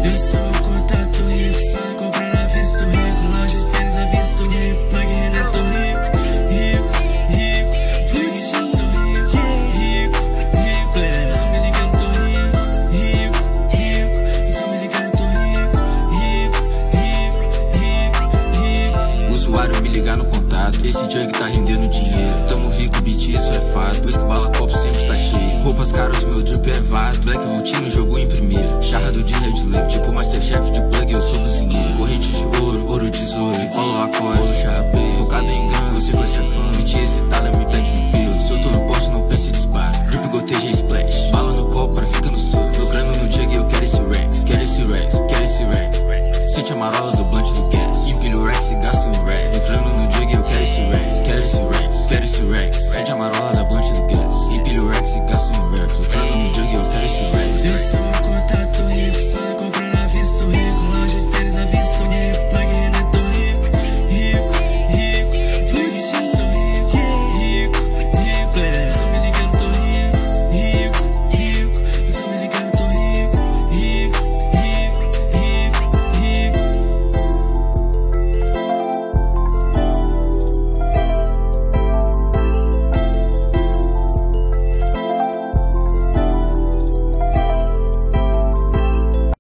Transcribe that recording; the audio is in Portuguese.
Eu sou o contato rico, só comprar na visto rico. Loja de tênis a visto rico, plug Renato rico. Rico, rico, plug Renato rico. Rico, rico, só me ligando, tô rico. Rico, rico, só me ligando, tô rico. Rico, rico, rico, rico. Usuário me ligar no contato, esse jug tá rendendo dinheiro. Tamo rico, beat, isso é fato. Whisky, bala, copo sempre tá cheio. Roupas caras, meu drip é vato. Black routine, jogou em primeiro. Charrado de Red Lake, tipo Masterchef de plug, eu sou cozinheiro. Corrente de ouro, ouro tesouro. Polo acorde, polo charrapeiro. Focado em gangue, você vai ser fã. Beat, excitada, me pede no pelo. Se eu tô no poste, não pense em disparo. Drip, goteja, splash. Bala no copo, pra fica no sul. Lucrando no jug, eu quero esse Rex. Quero esse Rex, quero esse Rex. Sente a marola do